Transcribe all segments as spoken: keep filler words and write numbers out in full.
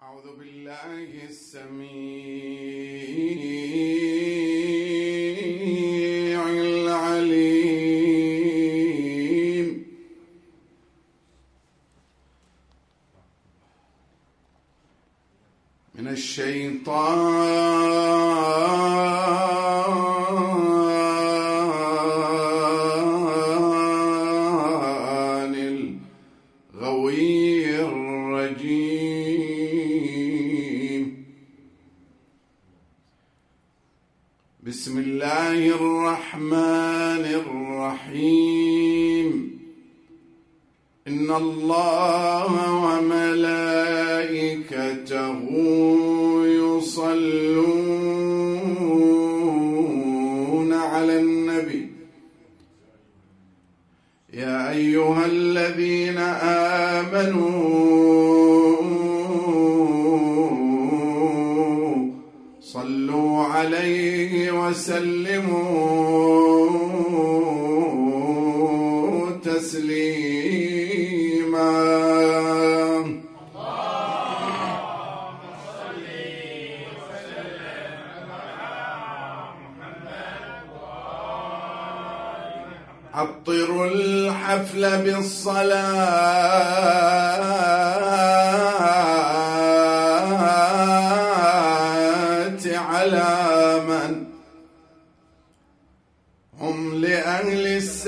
أعوذ بالله السميع العليم من الشيطان الغوي الرجيم. بسم الله الرحمن الرحيم. إن الله وملائكته يصلون على النبي يا أيها الذين آمنوا صلوا عليه وسلموا تسليما. عطروا الحفل بالصلاة على من هم لأهل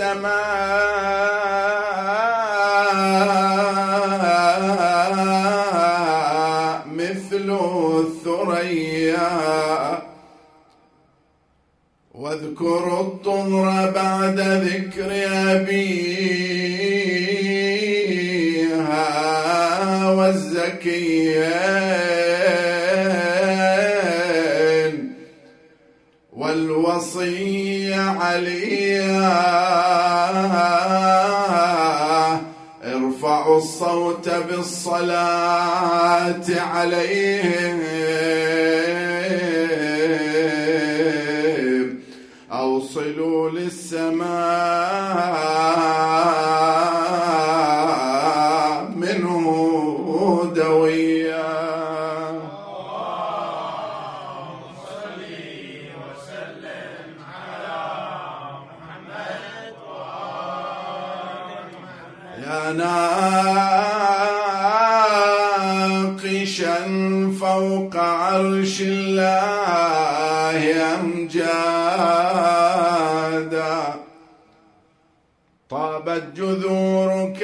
السماء مثل الثريا. واذكروا الطهر بعد ذكر أبيها والزكيين والوصي عليها. ارفعوا الصوت بالصلاة عليهم أوصلوا للسماء منه دويا. اللهم صل وسلم على محمد وآل محمد. يا ناقشا فوق عرش الله أمجادا طابت جذورك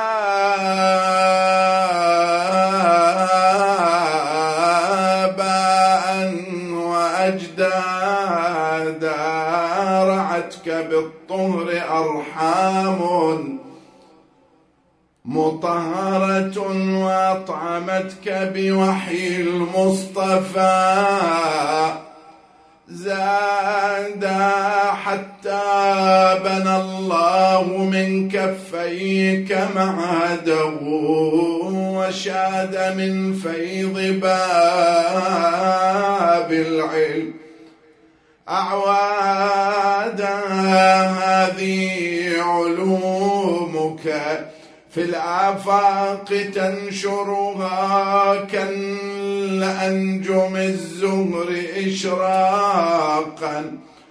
آباء وأجدادا. رعتك بالطهر أرحام مطهرة وأطعمتك بوحي المصطفى. زاد حتى بنى الله من كفيك معهده وشاد من فيض باب العلم أعوادا. هذه علومك في الآفاق تنشرها كالأنجم الزهر إشراقا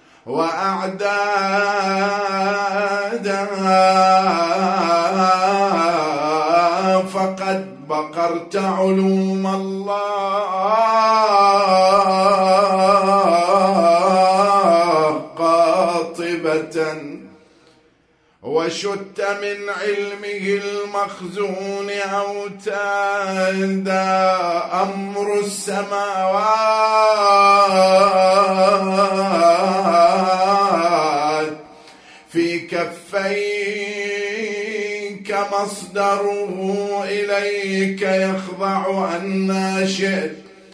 وأعدادا. فقد بقرت علوم الله قاطبة وشت من علمه المخزون أوتادا. أمر السماوات في كفيك مصدره إليك يخضع أن شئت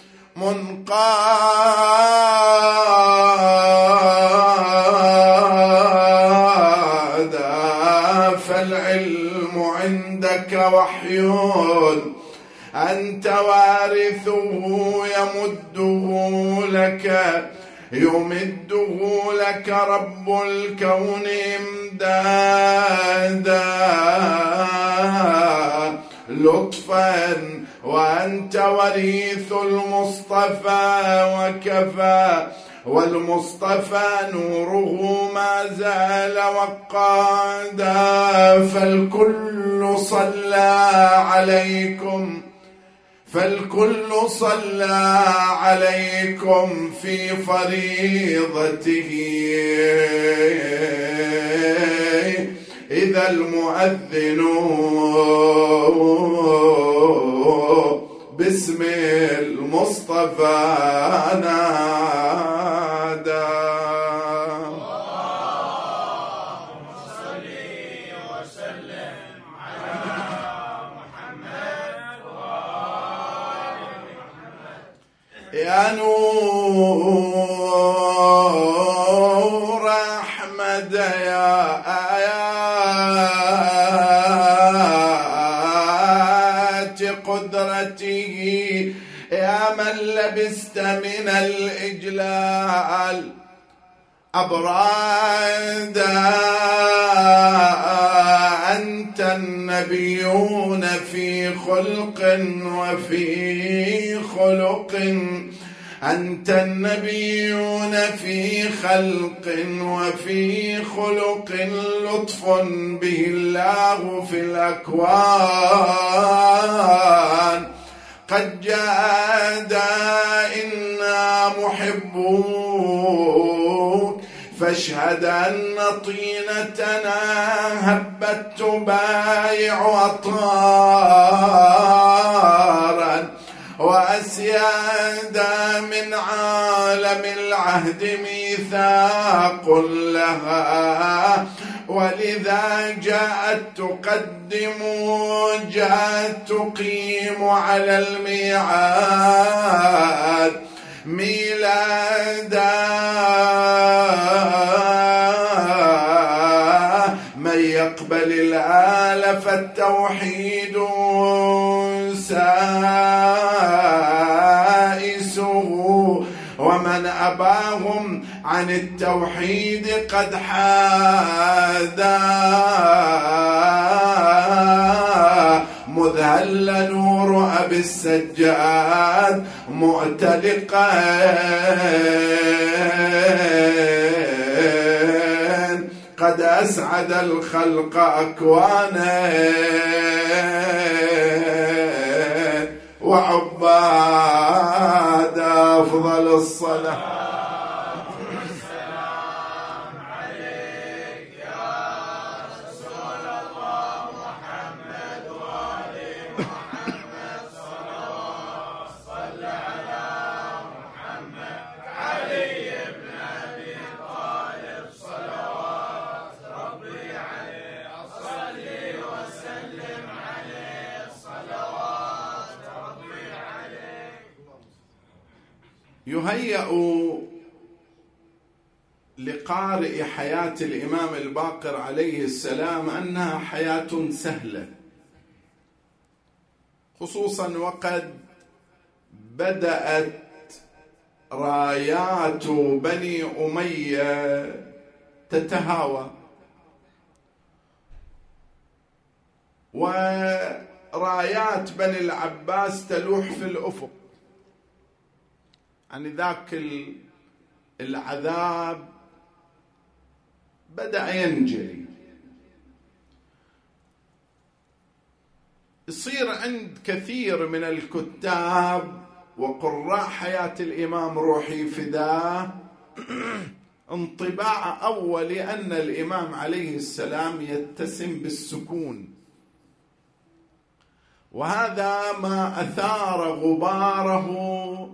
منقادا. فالعلم عندك وحي أنت وارثه يمده لك يمده لك رب الكون امدادا. لطفا وأنت وريث المصطفى وكفى، والمصطفى نوره ما زال وقادا، فالكل صلى عليكم فالكل صلى عليكم في فريضته إذا المؤذن باسم المصطفى نادى. اللهم صل وسلم على محمد وآل محمد. يا نور أحمد يا آيات قدرته، يا من لبست من الإجلال أبرادا، أنت النبيون في خلق وفي خلق، أنت النبيون في خلق وفي خلق، لطف به الله في الأكوان قد جاد، إنا محبوك فاشهد أن طينتنا هبت تبايع أطارا وأسيادا، من عالم العهد ميثاق لها، ولذا جاءت تقدم جاءت تقيم على الميعاد ميلادا، من يقبل الآل فالتوحيد سائسه، ومن أباهم عن التوحيد قد حادا، مذهل نور أبي السجاد مؤتلقا قد أسعد الخلق أكوانا وعباد. أفضل الصلاة يهيأ لقارئ حياة الإمام الباقر عليه السلام أنها حياة سهلة، خصوصا وقد بدأت رايات بني أمية تتهاوى، ورايات بني العباس تلوح في الأفق. يعني ذاك العذاب بدأ ينجلي، يصير عند كثير من الكتاب وقراء حياة الإمام روحي فداه انطباع أولي أن الإمام عليه السلام يتسم بالسكون، وهذا ما أثار غباره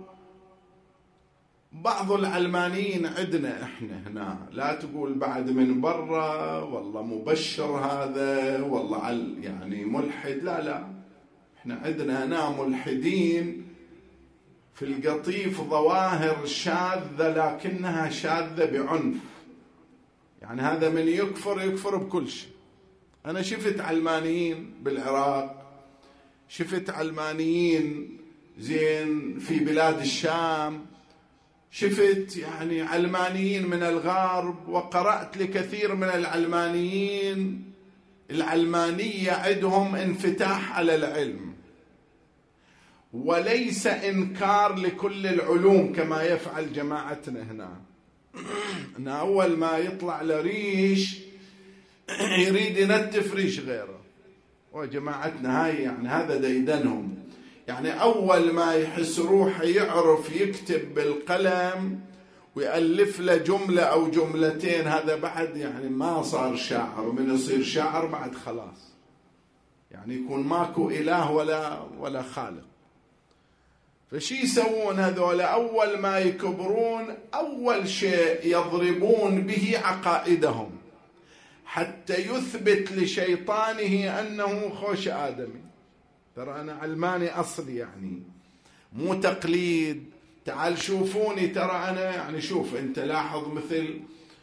بعض العلمانيين عندنا احنا هنا. لا تقول بعد من برا والله مبشر هذا والله يعني ملحد، لا لا، احنا عندنا هنا ملحدين في القطيف ظواهر شاذة لكنها شاذة بعنف. يعني هذا من يكفر يكفر بكل شيء. أنا شفت علمانيين بالعراق، شفت علمانيين زين في بلاد الشام، شفت يعني علمانيين من الغرب، وقرأت لكثير من العلمانيين العلمانية عندهم انفتاح على العلم، وليس إنكار لكل العلوم كما يفعل جماعتنا هنا. أن أول ما يطلع لريش يريد ينتف ريش غيره، وجماعتنا هاي يعني هذا ديدنهم، يعني أول ما يحس روحه يعرف يكتب بالقلم ويألف له جملة أو جملتين، هذا بعد يعني ما صار شاعر، ومن يصير شاعر بعد خلاص يعني يكون ماكو إله ولا ولا خالق. فشي يسوون هذول؟ أول ما يكبرون أول شيء يضربون به عقائدهم حتى يثبت لشيطانه أنه خوش آدمي. ترى أنا علماني أصلي، يعني مو تقليد، تعال شوفوني، ترى أنا يعني شوف أنت لاحظ مثل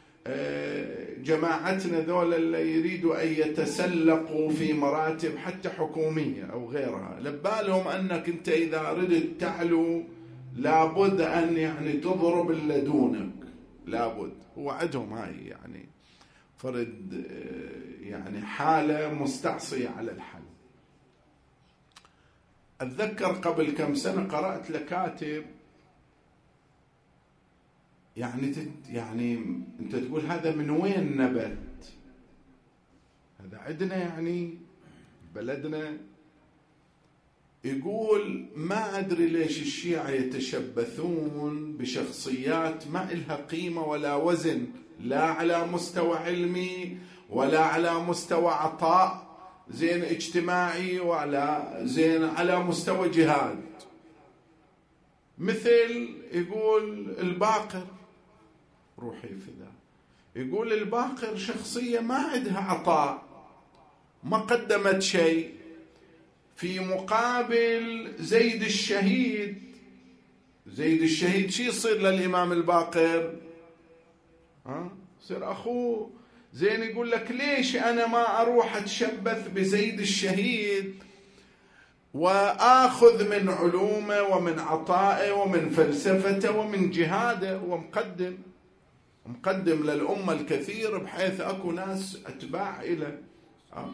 جماعتنا ذول اللي يريدوا أن يتسلقوا في مراتب حتى حكومية أو غيرها، لبالهم أنك أنت إذا ردت تعلو لابد أن يعني تضرب اللي دونك، لابد. هو عندهم هاي يعني فرد يعني حالة مستعصية على الحل. أتذكر قبل كم سنة قرأت لكاتب يعني يعني أنت تقول هذا من وين نبت؟ هذا عندنا يعني بلدنا. يقول ما أدري ليش الشيعة يتشبثون بشخصيات ما إلها قيمة ولا وزن، لا على مستوى علمي ولا على مستوى عطاء زين اجتماعي ولا زين على مستوى جهاد. مثل يقول الباقر، روحي فدا، يقول الباقر شخصية ما عندها عطاء، ما قدمت شيء، في مقابل زيد الشهيد. زيد الشهيد شي يصير للإمام الباقر؟ ها يصير أخوه. زين يقول لك ليش أنا ما أروح أتشبث بزيد الشهيد وآخذ من علومه ومن عطائه ومن فلسفته ومن جهاده، ومقدم مقدم للأمة الكثير بحيث أكو ناس أتباع إلى أه.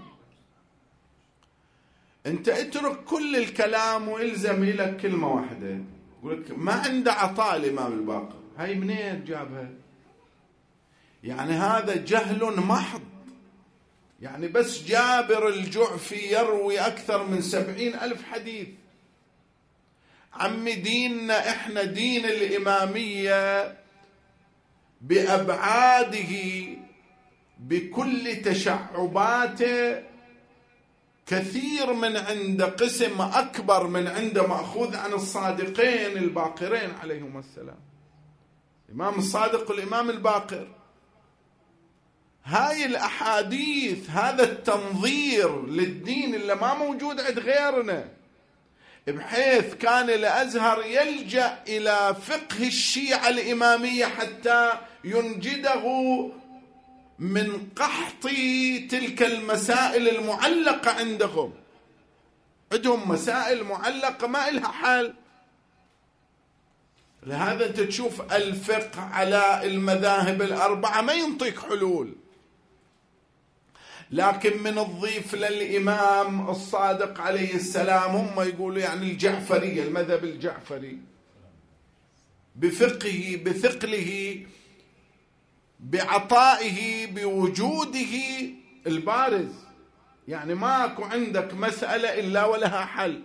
أنت اترك كل الكلام وإلزم لك كلمة واحدة، يقول لك ما عنده عطاء الإمام الباقر. هاي منين جابها؟ يعني هذا جهل محض. يعني بس جابر الجعفي يروي أكثر من سبعين ألف حديث. عم ديننا إحنا دين الإمامية بأبعاده بكل تشعباته كثير من عند قسم أكبر من عند مأخوذ عن الصادقين الباقرين عليهم السلام، الإمام الصادق والإمام الباقر. هاي الأحاديث، هذا التنظير للدين اللي ما موجود عند غيرنا، بحيث كان الأزهر يلجأ إلى فقه الشيعة الإمامية حتى ينجده من قحط تلك المسائل المعلقة عندهم. عندهم مسائل معلقة ما إلها حل. لهذا أنت تشوف الفقه على المذاهب الأربعة ما ينطيك حلول، لكن من الضيف للإمام الصادق عليه السلام هم يقولوا يعني الجعفرية، المذهب الجعفري بفقهه بثقله بعطائه بوجوده البارز، يعني ماكو عندك مسألة إلا ولها حل.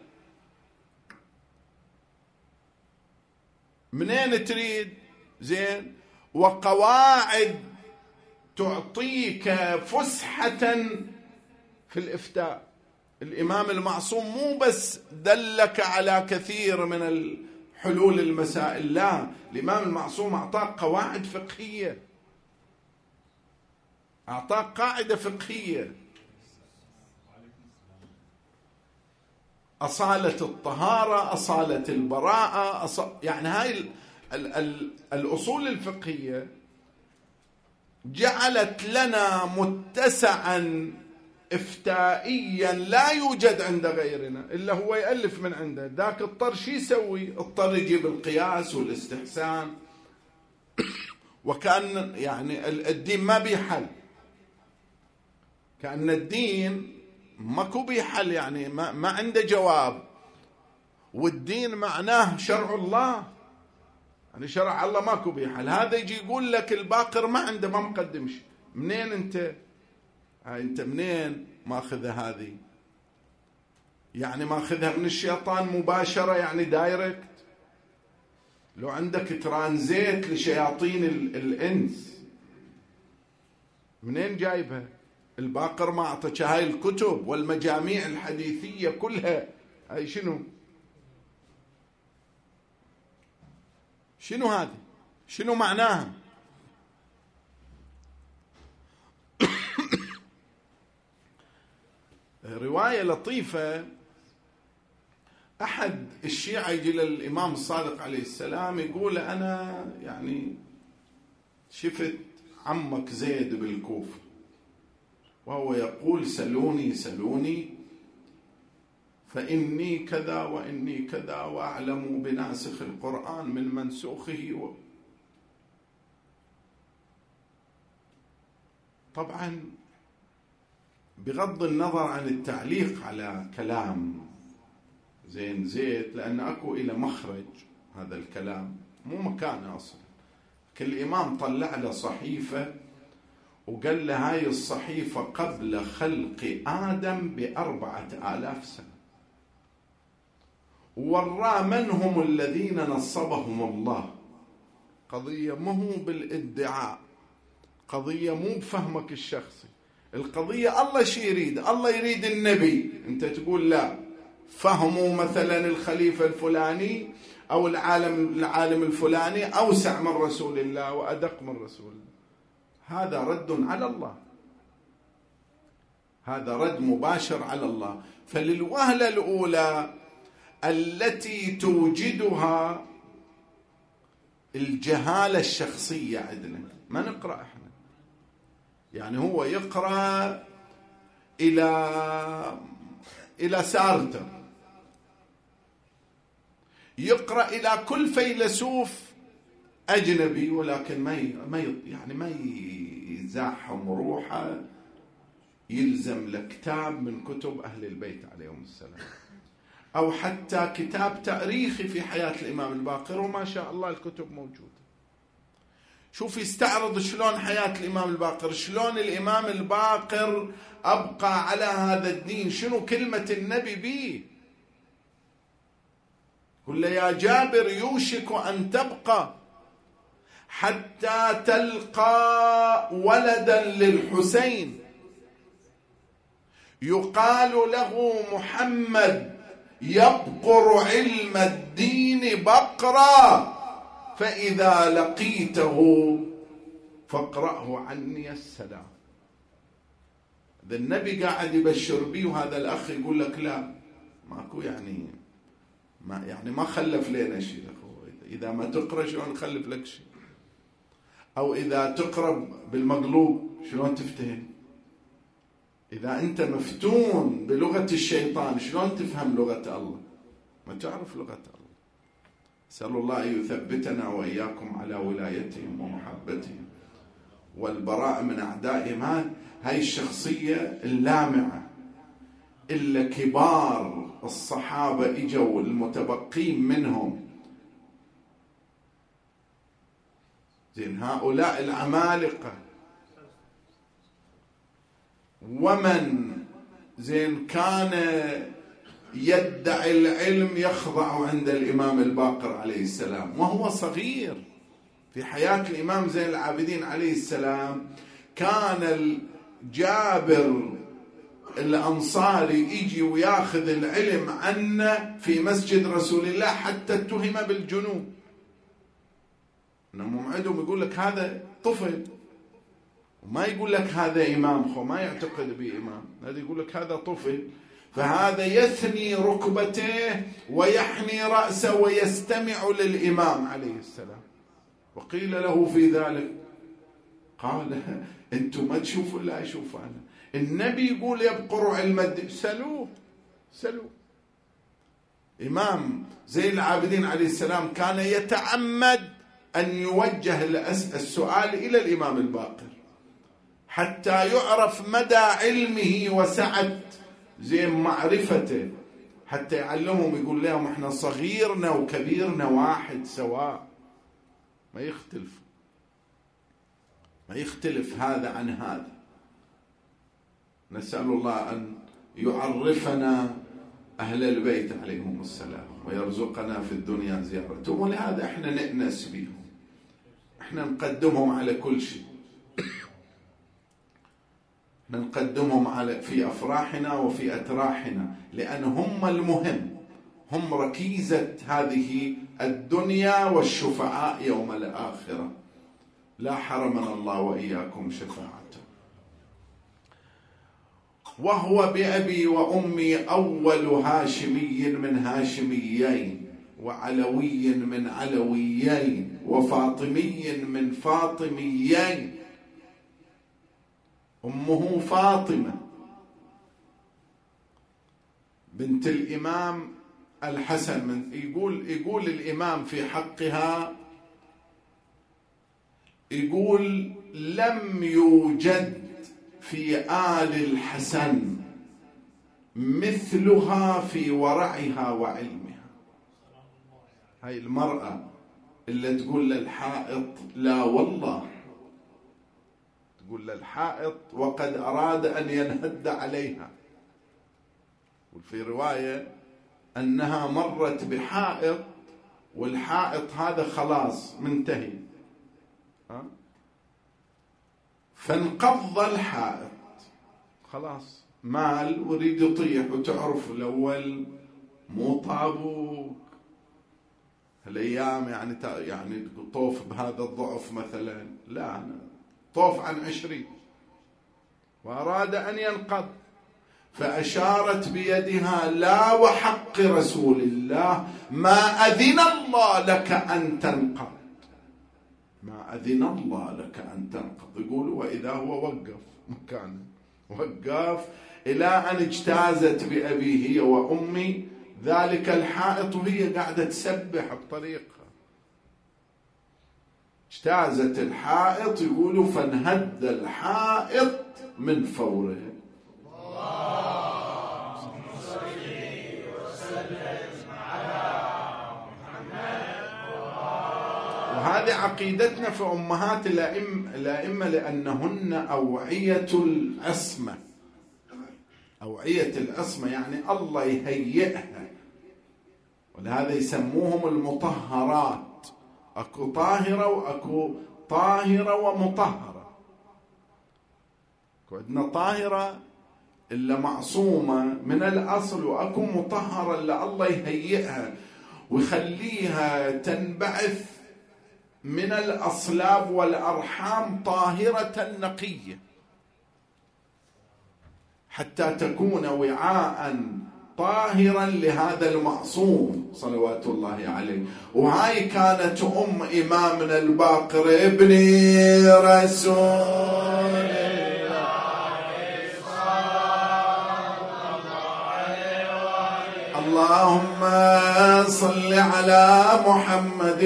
منين تريد؟ زين، وقواعد تعطيك فسحة في الإفتاء. الإمام المعصوم مو بس دلك على كثير من الحلول المسائل، لا، الإمام المعصوم أعطاك قواعد فقهية، أعطاك قاعدة فقهية، أصالة الطهارة، أصالة البراءة، أص... يعني هاي ال... ال... ال... الأصول الفقهية جعلت لنا متسعا إفتائيا لا يوجد عند غيرنا إلا هو يألف من عنده. ذاك اضطر شي يسوي؟ اضطر يجيب القياس والاستحسان، وكان يعني الدين ما بيحل، كأن الدين ماكو بيحل، يعني ما, ما عنده جواب. والدين معناه شرع الله، يعني شرع الله ماكو بيحل. هذا يجي يقول لك الباقر ما عنده، ما مقدمش. منين انت؟ انت منين ماخذها هذه؟ يعني ماخذها من الشيطان مباشرة، يعني دايركت؟ لو عندك ترانزيت لشياطين الانس منين جايبها؟ الباقر ما اعطتك هاي الكتب والمجاميع الحديثية كلها، هاي شنو؟ شنو هذه؟ شنو معناها؟ رواية لطيفة، أحد الشيعة يجي للإمام الصادق عليه السلام يقول أنا يعني شفت عمك زيد بالكوفة وهو يقول سلوني سلوني فإني كذا وإني كذا وأعلم بناسخ القرآن من منسوخه و... طبعا بغض النظر عن التعليق على كلام زين زيد، لأن أكو إلى مخرج هذا الكلام مو مكانه أصلا. كل إمام طلع له صحيفة وقال له هاي الصحيفة قبل خلق آدم بأربعة آلاف سنة، ووراه من هم الذين نصبهم الله. قضية مو بالادعاء، قضية مو بفهمك الشخصي، القضية الله شي يريد. الله يريد النبي، انت تقول لا، فهموا مثلا الخليفة الفلاني أو العالم العالم الفلاني أوسع من رسول الله وأدق من رسول الله. هذا رد على الله، هذا رد مباشر على الله. فللوهلة الأولى التي توجدها الجهالة الشخصية عندنا، ما نقرأ احنا. يعني هو يقرأ إلى إلى سارتر، يقرأ إلى كل فيلسوف أجنبي، ولكن ما ما يعني ما يزاحم روحه يلزم لكتاب من كتب أهل البيت عليهم السلام، أو حتى كتاب تاريخي في حياة الإمام الباقر، وما شاء الله الكتب موجودة. شوف يستعرض شلون حياة الإمام الباقر، شلون الإمام الباقر أبقى على هذا الدين، شنو كلمة النبي بيه. قل يا جابر يوشك أن تبقى حتى تلقى ولدا للحسين يقال له محمد يبقر علم الدين بقرا، فإذا لقيته فاقرأه عني السلام. ذا النبي قاعد يبشر بيه، وهذا الأخ يقول لك لا ماكو، يعني ما يعني ما خلف لنا شيء. إذا ما تقرأ شلون نخلف لك شيء؟ أو إذا تقرأ بالمقلوب شلون تفتهم؟ إذا أنت مفتون بلغة الشيطان شلون تفهم لغة الله؟ ما تعرف لغة الله. أسأل الله أن يثبتنا وإياكم على ولايتهم ومحبتهم والبراء من أعدائهم. هاي الشخصية اللامعة إلا كبار الصحابة إجوا المتبقين منهم، زين هؤلاء العمالقة، ومن زين كان يدعي العلم يخضع عند الإمام الباقر عليه السلام وهو صغير. في حياة الإمام زين العابدين عليه السلام كان الجابر الأنصاري يجي وياخذ العلم عنه في مسجد رسول الله حتى اتهم بالجنون. انهم عندهم يقول لك هذا طفل، وما يقول لك هذا إمام، خو ما يعتقد به إمام، هذا يقول لك هذا طفل. فهذا يثني ركبته ويحني رأسه ويستمع للإمام عليه السلام. وقيل له في ذلك قال أنتم ما تشوفوا لا أشوف أنا. النبي يقول يبقر علم الدين، سلوه سلوه. إمام زين العابدين عليه السلام كان يتعمد أن يوجه السؤال إلى الإمام الباقر حتى يعرف مدى علمه وسعة زين معرفته، حتى يعلمهم، يقول لهم احنا صغيرنا وكبيرنا واحد سواء، ما يختلف ما يختلف هذا عن هذا. نسأل الله أن يعرفنا أهل البيت عليهم السلام ويرزقنا في الدنيا زيارتهم، ولهذا احنا نأنس بهم، احنا نقدمهم على كل شيء، احنا نقدمهم على في أفراحنا وفي أتراحنا، لأن هم المهم، هم ركيزة هذه الدنيا والشفعاء يوم الآخرة. لا حرمنا الله وإياكم شفاعته. وهو بأبي وأمي أول هاشمي من هاشميين، وعلوي من علويين، وفاطمي من فاطميين. أمه فاطمة بنت الإمام الحسن، من يقول يقول الإمام في حقها، يقول لم يوجد في آل الحسن مثلها في ورعها وعلمها. هاي المرأة اللي تقول للحائط لا والله، تقول للحائط وقد أراد أن ينهد عليها. وفي رواية أنها مرت بحائط والحائط هذا خلاص منتهي، فانقض الحائط خلاص مال وريد يطيح. وتعرف الأول مو طابوك هالأيام، يعني يعني طوف بهذا الضعف مثلا، لا أنا طوف عن عشرين، وأراد أن ينقض، فأشارت بيدها لا وحق رسول الله ما أذن الله لك أن تنقض، ما أذن الله لك أن تنقض. يقول وإذا هو وقف مكانه، وقف إلى أن اجتازت بأبي هي وأمي ذلك الحائط وهي قاعدة تسبح بطريقها، اجتازت الحائط. يقولوا فانهد الحائط من فوره. اللهم صل وسلم على محمد. وهذه عقيدتنا في أمهات الأئمة، لأنهن أوعية العصمة، أوعية العصمة يعني الله يهيئها، ولهذا يسموهم المطهرات. أكو طاهرة وأكو طاهرة ومطهرة. عندنا طاهرة إلا معصومة من الأصل، وأكو مطهرة إلا الله يهيئها ويخليها تنبعث من الأصلاب والأرحام طاهرة نقية، حتى تكون وعاء طاهرا لهذا المعصوم صلوات الله عليه. وهاي كانت أم إمامنا الباقر ابن رسول الله اللهم صل على محمد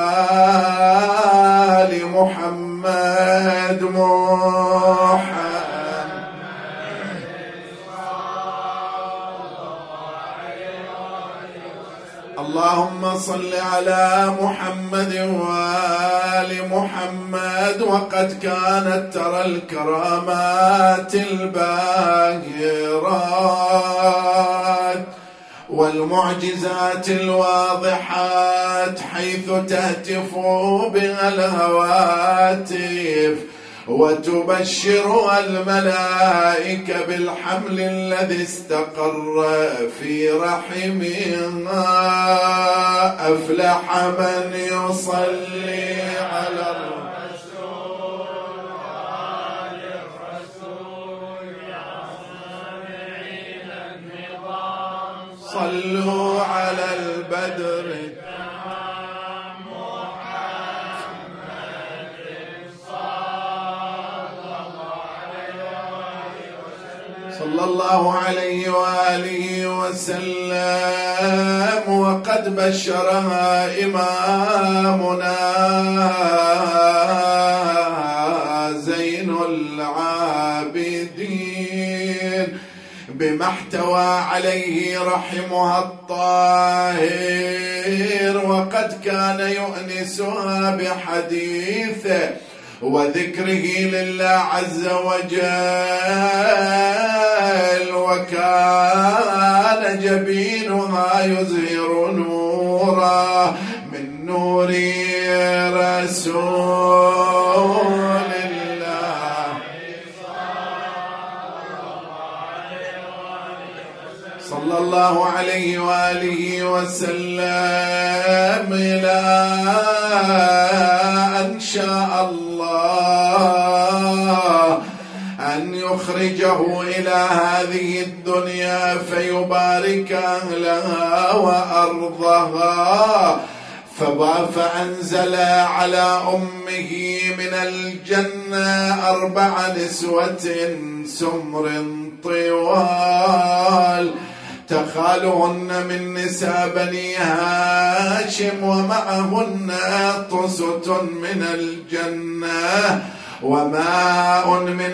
وآل محمد محمد. اللهم صل على محمد وآل محمد. وقد كانت ترى الكرامات الباهرات والمعجزات الواضحات حيث تهتف بها الهواتف وتبشر الملائكة بالحمل الذي استقر في رحمها. أفلح من يصلي على الرسول وآل الرسول يا سامعين النظام. صلوا على البدر صلى الله عليه وآله وسلم. وقد بشرها إمامنا زين العابدين بما احتوى عليه رحمها الطاهر، وقد كان يؤنسها بحديثه وذكره لله عز وجل، وكان جبينها يزهر نورا من نور رسول الله صلى الله عليه وآله وسلم، إلى أن شاء الله أن يخرجه إلى هذه الدنيا فيبارك أهلها وأرضها، فأنزل على أمه من الجنة أربع نسوة سمر طوال تخالهن من نساء بني هاشم، ومعهن طست من الجنة وماء من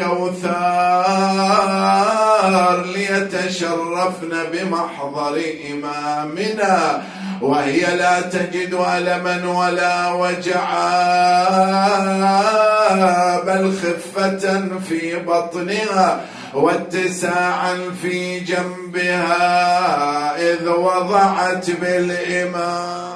الكوثر ليتشرفن بمحضر إمامنا، وهي لا تجد ألما ولا وجعا بل خفة في بطنها واتساعا في جنبها، إذ وضعت بالإمام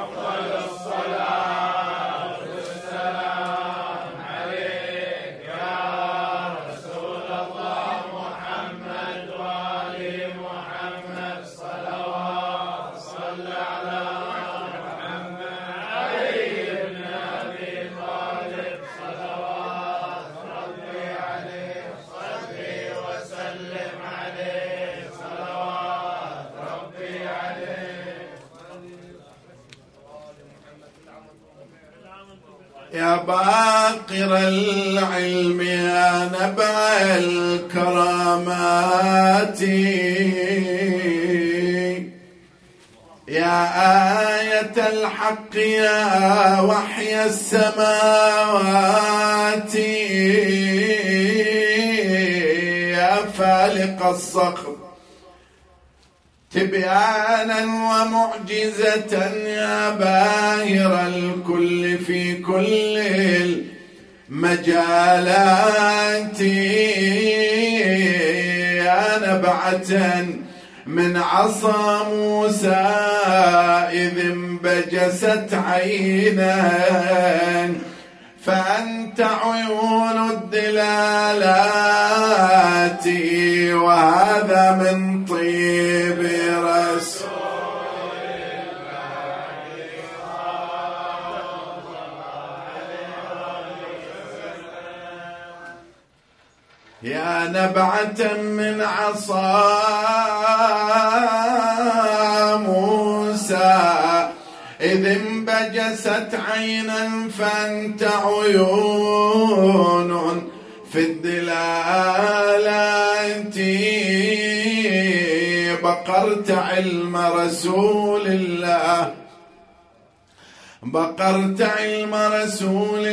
يا باقر العلم يا نبع الكرامات، يا آية الحق يا وحي السماوات، يا فالق الصخر تبيانا ومعجزة، يا باهر الكل في كل المجالات، يا نبعة من عصا موسى إذ انبجست عينا، فأنت عيون الدلالات، وهذا من طيب رسول يا نبعة من عصا موسى إذ انبجست عينا، فأنت عيون في الدلالات، بقرت علم رسول الله بقرت علم رسول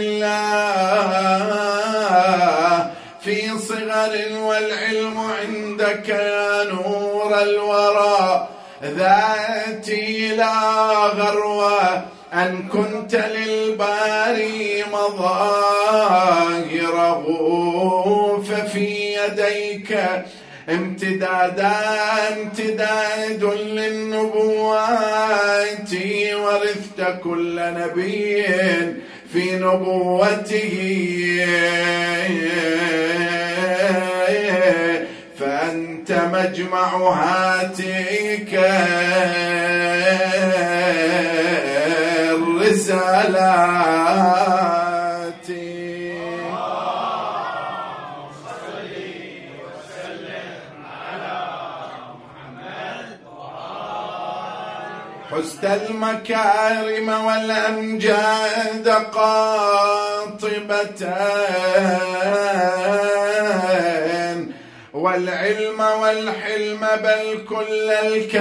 الله في صغر، والعلم عندك يا نور الورى ذاتي لا غروة، أن كنت للباري مظاهره، ففي يديك امتدادا امتداد للنبوات، ورثت كل نبي في نبوته، فأنت مجمع هاتيك الرسالات. حزت المكارم والأمجاد قاطبة، والعلم والحلم بل كل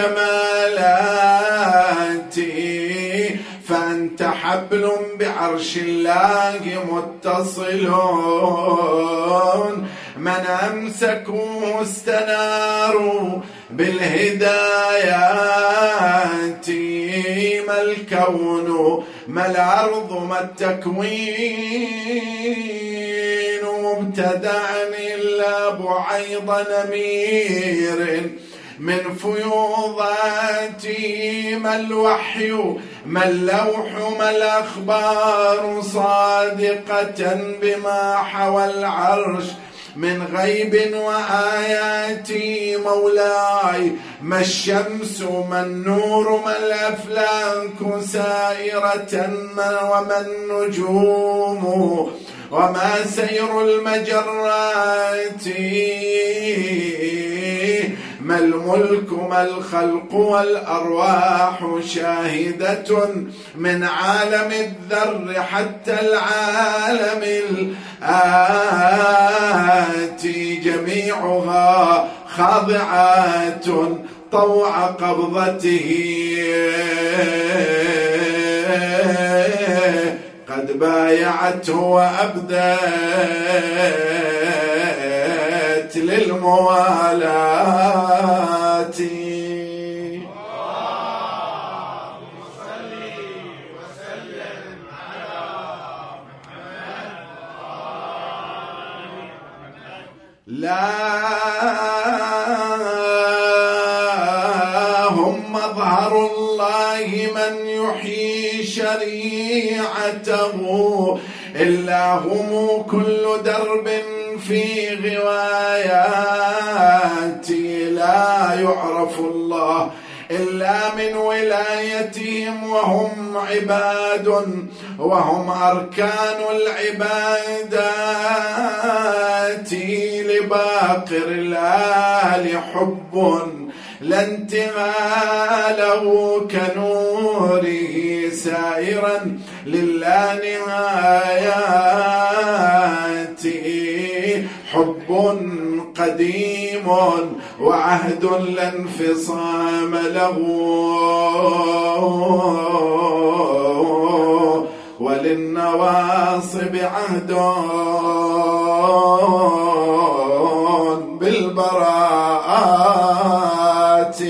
الكمالات، فأنت حبل بعرش الله متصل من أمسكوه استناروا بالهدايات. ما الكون ما الأرض ما التكوين مبتدعني إلا بعيض نمير من فيوضاتي. ما الوحي ما اللوح ما الأخبار صادقة بما حوى العرش من غيب وآياتي. مولاي ما الشمس ما النور ما الأفلاك سائرة وما النجوم وما سير المجرات. ما الملك ما الخلق والأرواح شاهدة من عالم الذر حتى العالم الآتي. جميعها خاضعات طوع قبضته قد بايعته وأبدت للموالاة. اللهم صل وسلم على محمد. لا هم مظهر الله من يحيي شريعته إلا هم كل درب في غواياتي. لا يعرف الله إلا من ولايتهم وهم عباد وهم أركان العبادات. لباقر الآل حب لا انتهى له كنوره سائرا لله نهايات. حب قديم وعهد لا انفصام له وللنواصب عهد بالبراءات.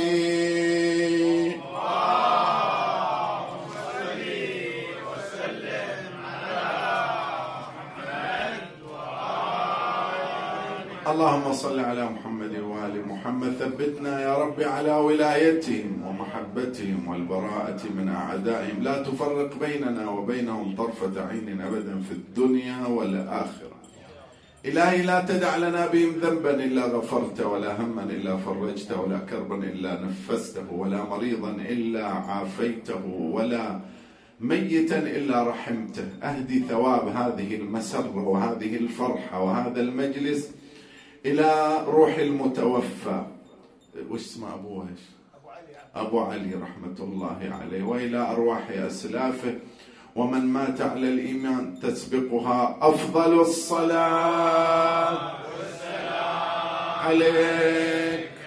اللهم صل على محمد وآل محمد. ثبتنا يا رب على ولايتهم ومحبتهم والبراءة من أعدائهم. لا تفرق بيننا وبينهم طرفة عين أبدا في الدنيا والآخرة. إلهي لا تدع لنا بهم ذنبا إلا غفرت ولا هما إلا فرجت ولا كربا إلا نفسته ولا مريضا إلا عافيته ولا ميتا إلا رحمته. أهدي ثواب هذه المسرة وهذه الفرحة وهذا المجلس إلى روح المتوفى. وش اسمه أبوه إيش؟ أبو علي رحمة الله عليه، وإلى أرواح أسلافه ومن مات على الإيمان تسبقها أفضل الصلاة والسلام عليك.